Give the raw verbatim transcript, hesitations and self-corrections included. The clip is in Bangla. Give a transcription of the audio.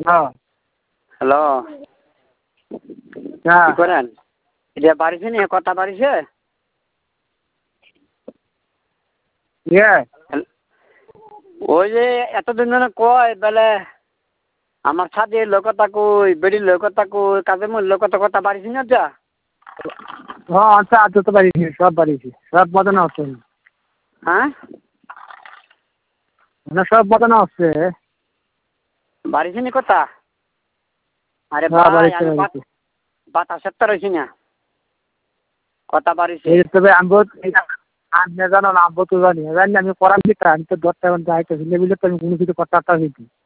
হ্যাঁ হ্যালো হ্যাঁ কি করেন এটা বাড়িছে নি কথা বাড়িছে ইয়ে ওই যে এতদিন ধরে কয় বেলে আমার সাথে লোকতা কই বেড়ির লোকতা কই কাজে মোর লোকতা কথা বাড়িছি না যা হ্যাঁ আচ্ছা আজ তো বাড়িছি সব বাড়িছি সব বাজানো হচ্ছে হ্যাঁ মানে সব বাজানো হচ্ছে বাড়িছে নি কথা আরে হ্যাঁ ভাই বাড়িছে আমি বাড়িছে বাতাসের তো রয়েছি না কথা বাড়িছে এই তবে আনবো আমি জানো না আনবো তো জানি জানি আমি করার দিতে আমি তো দশটা এখন যাইতেছি লেবিলে তো আমি কোনো কিছু কথাটা হইতি